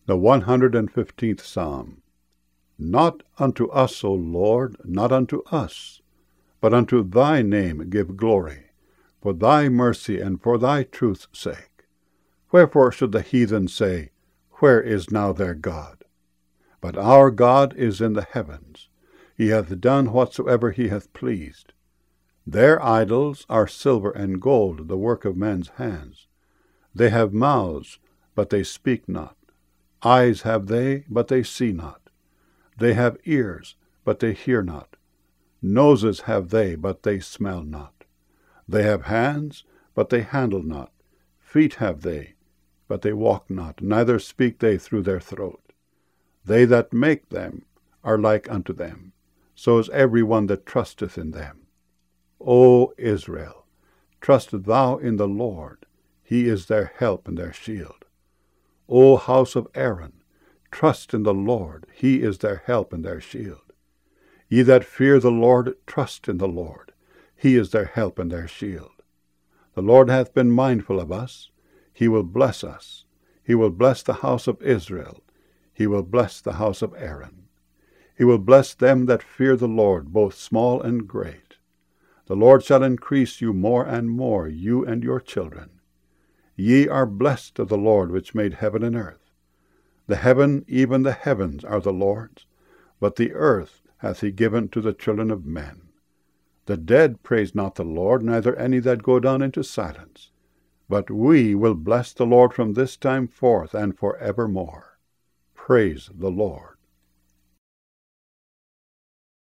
The 115th Psalm. Not unto us, O Lord, not unto us, but unto thy name give glory, for thy mercy and for thy truth's sake. Wherefore should the heathen say, Where is now their God? But our God is in the heavens. He hath done whatsoever he hath pleased. Their idols are silver and gold, the work of men's hands. They have mouths, but they speak not. Eyes have they, but they see not. They have ears, but they hear not. Noses have they, but they smell not. They have hands, but they handle not. Feet have they, but they walk not, neither speak they through their throat. They that make them are like unto them, so is every one that trusteth in them. O Israel, trust thou in the Lord, he is their help and their shield. O house of Aaron, trust in the Lord, he is their help and their shield. Ye that fear the Lord, trust in the Lord, he is their help and their shield. The Lord hath been mindful of us, he will bless us. He will bless the house of Israel, he will bless the house of Aaron. He will bless them that fear the Lord, both small and great. The Lord shall increase you more and more, you and your children. Ye are blessed of the Lord which made heaven and earth. The heaven, even the heavens, are the Lord's, but the earth hath he given to the children of men. The dead praise not the Lord, neither any that go down into silence. But we will bless the Lord from this time forth and for evermore. Praise the Lord.